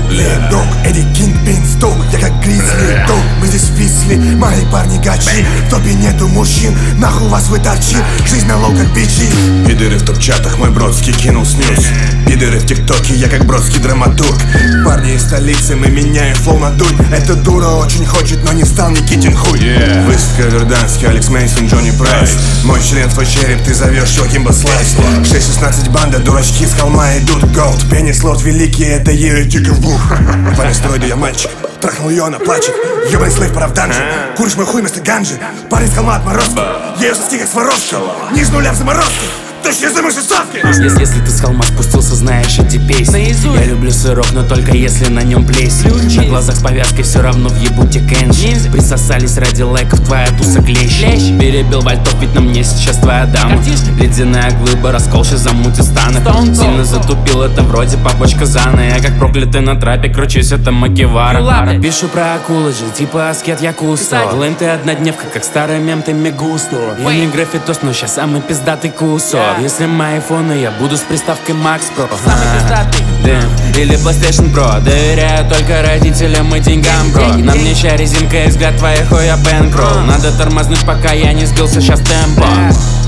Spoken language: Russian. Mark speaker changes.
Speaker 1: Ледок, Эдди Кингпин, Сток, я как Гризли Дог. Мы здесь висли, мои парни гачи. В топе нету мужчин, нахуй вас вытащи. Жизнь на лоу как бичи. Пидоры в топ-чатах, мой бродский кинул снюс. Пидоры в тиктоке, я как бродский драматург. Парни из столицы, мы меняем флоу на дурь. Эта дура очень хочет, но не стал Никитин хуй. Выставка Верданский, Алекс Мейсон, Джонни Прайс. Мой член, твой череп, ты зовешь его Кимбо Слайс. 6-16 банда, дурачки с холма идут. Голд, пенис, лорд великий, это еретик в бух. Парень строй, да я мальчик, трахнул ее, она плачет. Ёбаный слейв, пора в данжи. Куришь мой хуй вместо ганжи. Парень с холма отморозки, я ее соски как сварожка. Ниже нуля в заморозке, точнее замышь ставки.
Speaker 2: Если ты с холма спустился, знаешь эти песни. Я люблю сырок, но только если на нем плесень. На глазах с повязкой все равно въебу те кенши. Присосались ради лайков, твоя туса клещ. Перебил вальтов, ведь на мне сейчас твоя дама. Ледяная глыба, раскол, сейчас замутит станы. Сильно затупил, это вроде побочка Зана. Я как проклятый на трапе, кручусь, это Макевара. Пишу про акулы же, типа аскет Якусто. Ленты однодневка, как старый мем, ты мегусто. Я не граффитос, но сейчас самый пиздатый кусок. Если мои айфоны, я буду с приставкой Max Pro. Или PlayStation Pro. Доверяю только родителям и деньгам, бро. На мне ща резинка и взгляд твоих хуя Бэнкролл. Надо тормознуть, пока я не сбился, щас темпо.